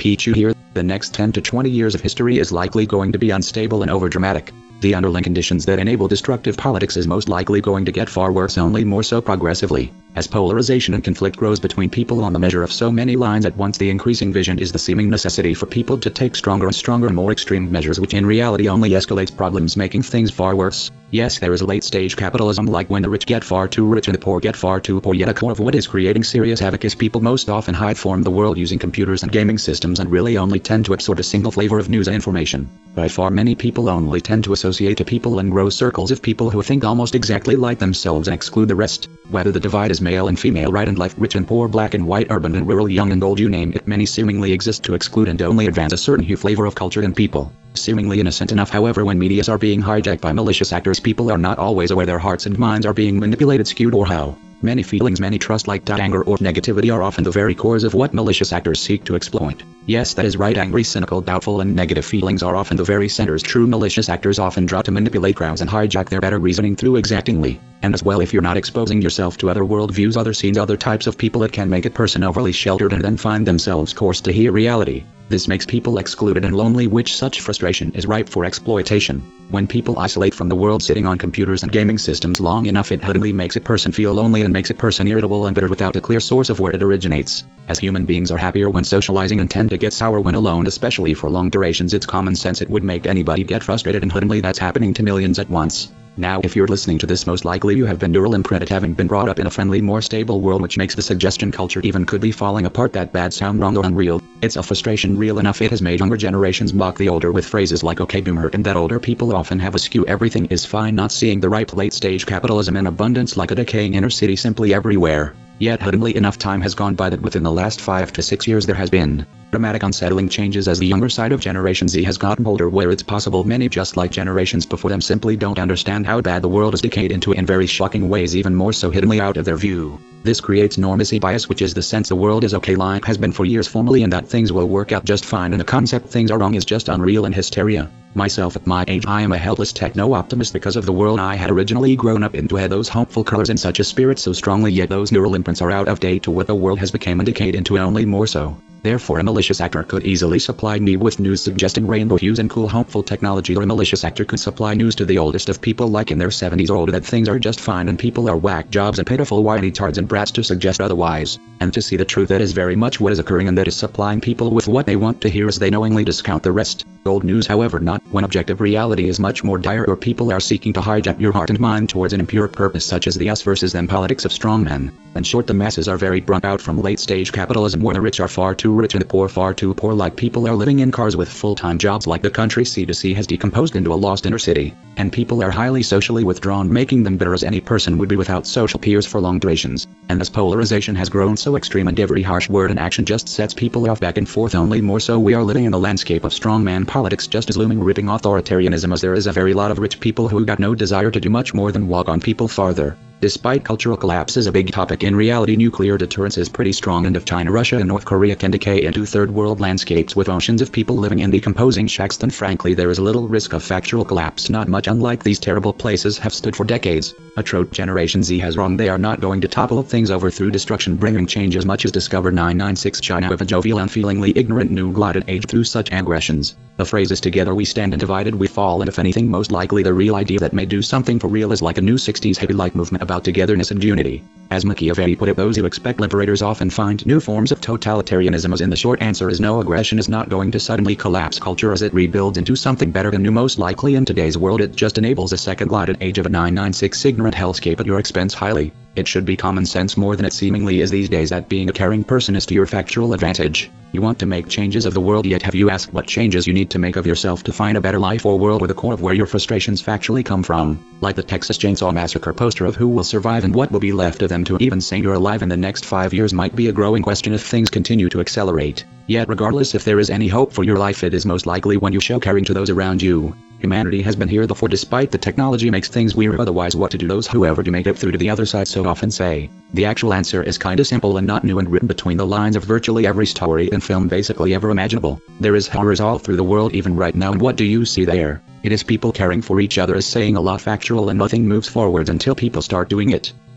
Pichu here. The next 10 to 20 years of history is likely going to be unstable and overdramatic. The underlying conditions that enable destructive politics is most likely going to get far worse, only more so progressively. As polarization and conflict grows between people on the measure of so many lines at once, the increasing vision is the seeming necessity for people to take stronger and more extreme measures, which in reality only escalates problems, making things far worse. Yes, there is a late-stage capitalism, like when the rich get far too rich and the poor get far too poor, yet a core of what is creating serious havoc is people most often hide from the world using computers and gaming systems, and really only tend to absorb a single flavor of news and information. By far, many people only tend to associate to people and grow circles of people who think almost exactly like themselves and exclude the rest. Whether the divide is male and female, right and left, rich and poor, black and white, urban and rural, young and old, you name it, many seemingly exist to exclude and only advance a certain hue flavor of culture and people. Seemingly innocent enough, however, when medias are being hijacked by malicious actors, people are not always aware their hearts and minds are being manipulated, skewed, or how. Many feelings, many trust, like anger or negativity, are often the very cores of what malicious actors seek to exploit. Yes, that is right, angry, cynical, doubtful, and negative feelings are often the very centers true malicious actors often draw to manipulate crowds and hijack their better reasoning through exactingly. And as well, if you're not exposing yourself to other worldviews, other scenes, other types of people, it can make a person overly sheltered and then find themselves forced to hear reality. This makes people excluded and lonely, which such frustration is ripe for exploitation. When people isolate from the world sitting on computers and gaming systems long enough, it suddenly makes a person feel lonely and makes a person irritable and bitter without a clear source of where it originates. As human beings are happier when socializing and tend to get sour when alone, especially for long durations, it's common sense it would make anybody get frustrated, and suddenly that's happening to millions at once. Now, if you're listening to this, most likely you have been neural imprinted, having been brought up in a friendly, more stable world, which makes the suggestion culture even could be falling apart that bad sound wrong or unreal. It's a frustration real enough. It has made younger generations mock the older with phrases like "okay boomer," and that older people often have a skew "everything is fine," not seeing the ripe late-stage capitalism in abundance like a decaying inner city simply everywhere. Yet suddenly enough time has gone by that within the last 5 to 6 years there has been dramatic, unsettling changes as the younger side of Generation Z has gotten older, where it's possible many, just like generations before them, simply don't understand how bad the world has decayed into in very shocking ways, even more so hiddenly out of their view. This creates normacy bias, which is the sense the world is okay like has been for years formally, and that things will work out just fine, and the concept things are wrong is just unreal and hysteria. Myself, at my age, I am a helpless techno-optimist because of the world I had originally grown up into had those hopeful colors and such a spirit so strongly, yet those neural imprints are out of date to what the world has become and decayed into, and only more so. Therefore, a malicious actor could easily supply me with news suggesting rainbow hues and cool hopeful technology, or a malicious actor could supply news to the oldest of people, like in their 70s or older, that things are just fine and people are whack jobs and pitiful whiny tards and brats, to suggest otherwise. And to see the truth, that is very much what is occurring, and that is supplying people with what they want to hear as they knowingly discount the rest. Old news, however, not when objective reality is much more dire, or people are seeking to hijack your heart and mind towards an impure purpose, such as the us versus them politics of strongmen. In short, the masses are very burnt out from late-stage capitalism, where the rich are far too rich and the poor far too poor, like people are living in cars with full-time jobs, like the country C2C has decomposed into a lost inner city, and people are highly socially withdrawn, making them bitter as any person would be without social peers for long durations. And as polarization has grown so extreme and every harsh word and action just sets people off back and forth, only more so we are living in a landscape of strongman politics just as looming, ripping authoritarianism, as there is a very lot of rich people who got no desire to do much more than walk on people farther. Despite cultural collapse is a big topic, in reality nuclear deterrence is pretty strong, and if China, Russia, and North Korea can decay into third world landscapes with oceans of people living in decomposing shacks, then frankly there is little risk of factual collapse, not much, unlike these terrible places have stood for decades. A trope Generation Z has wrong. They are not going to topple things over through destruction, bringing change as much as discover 996 China of a jovial, unfeelingly ignorant new glided age through such aggressions. The phrase is together we stand and divided we fall, and if anything, most likely the real idea that may do something for real is like a new 60s hippie-like movement about togetherness and unity. As Machiavelli put it, those who expect liberators often find new forms of totalitarianism, as in the short answer is no, aggression is not going to suddenly collapse culture as it rebuilds into something better than new. Most likely in today's world it just enables a second glided age of a 996 ignorant hellscape at your expense highly. It should be common sense more than it seemingly is these days that being a caring person is to your factual advantage. You want to make changes of the world, yet have you asked what changes you need to make of yourself to find a better life or world, with a core of where your frustrations factually come from? Like the Texas Chainsaw Massacre poster of who will survive and what will be left of them to even say you're alive in the next 5 years might be a growing question if things continue to accelerate. Yet regardless if there is any hope for your life, it is most likely when you show caring to those around you. Humanity has been here before, despite the technology makes things weird, otherwise what to do those who ever do make it through to the other side so often say. The actual answer is kinda simple and not new, and written between the lines of virtually every story and film basically ever imaginable. There is horrors all through the world even right now, and what do you see there? It is people caring for each other, is saying a lot factual, and nothing moves forwards until people start doing it.